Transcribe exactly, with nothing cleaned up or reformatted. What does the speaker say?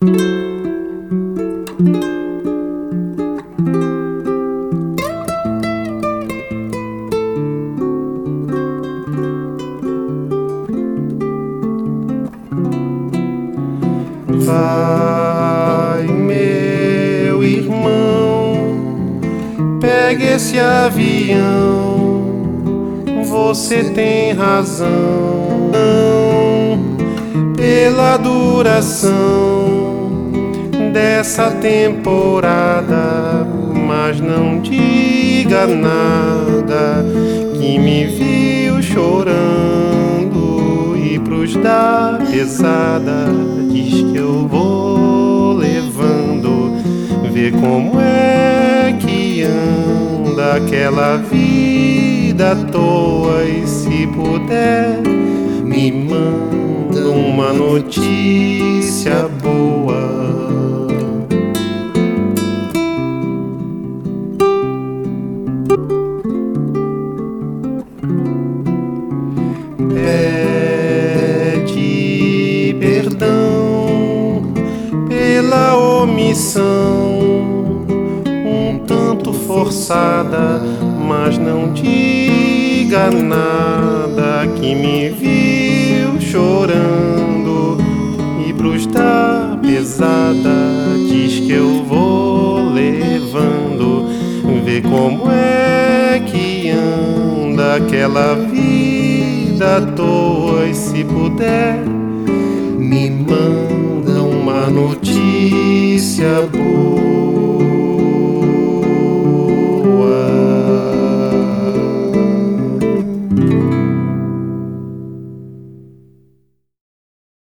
Vai, meu irmão, pegue esse avião, você tem razão pela duração dessa temporada, mas não diga nada que me viu chorando e pros da pesada diz que eu vou levando. Vê como é que anda aquela vida à toa, e se puder me manda uma notícia boa. Pede perdão pela omissão um tanto forçada, mas não diga nada que me viu chorando e pros da pesada diz que eu vou levando. Vê como é que anda aquela vida à toa, e se puder me manda uma notícia boa.